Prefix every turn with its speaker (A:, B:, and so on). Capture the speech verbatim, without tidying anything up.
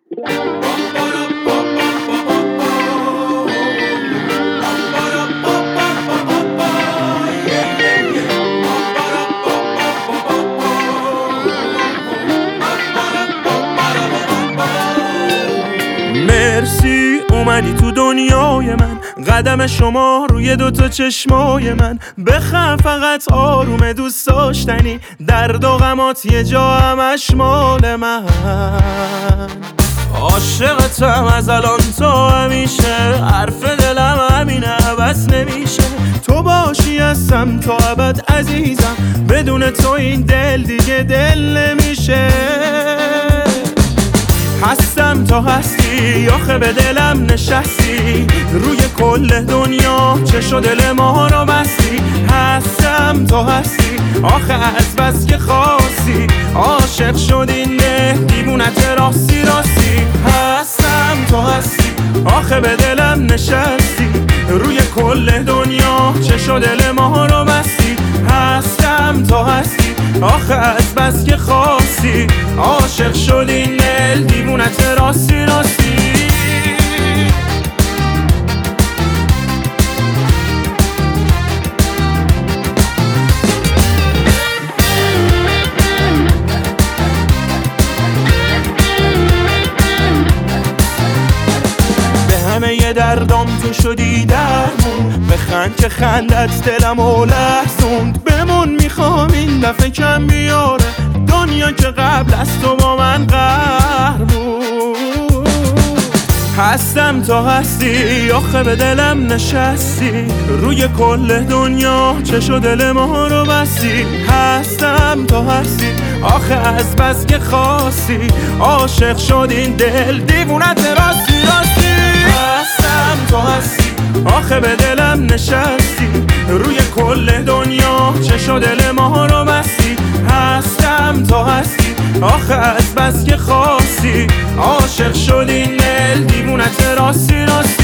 A: مرسی اومدی تو دنیای من، قدم شما روی دوتا چشمای من. بخم فقط آروم دوست داشتنی، درد و غمات یه جا همش مال من. عاشقتم از الان تا همیشه، حرف دلم همینه بس نمیشه. تو باشی هستم تا ابد عزیزم، بدون تو این دل دیگه دل نمیشه. هستم تا هستی، آخه به دلم نشستی، روی کل دنیا چشو دل ما رو بستی. هستم تا هستی، آخه از بس که خواستی، عاشق شدی نه دیوونت راستی راستی. هستم تا هستی، آخه به دلم نشستی، روی کل دنیا چشو دل ما رو بستی. هستم تا هستی، آخه از بس که خواستی، عاشق شدی نل دیوونت راستی راستی. همه یه دردام تو شدی درمون، بخند که خندت دلمو لرزوند. بمون میخوام این دفعه کم بیاره، دنیا که قبل از تو با من قهر بود. هستم تا هستی، آخه به دلم نشستی، روی کل دنیا چشو دل ما رو بستی. هستم تا هستی، آخه از بس که خواستی، عاشق شد این دل دیوونت راستی راستی. هستم تا هستی، آخه به دلم نشستی، روی کل دنیا چشو دل ما رو بستی. هستم تا هستی، آخه از بس که خواستی، عاشق شدی نل دیوونت راستی راستی.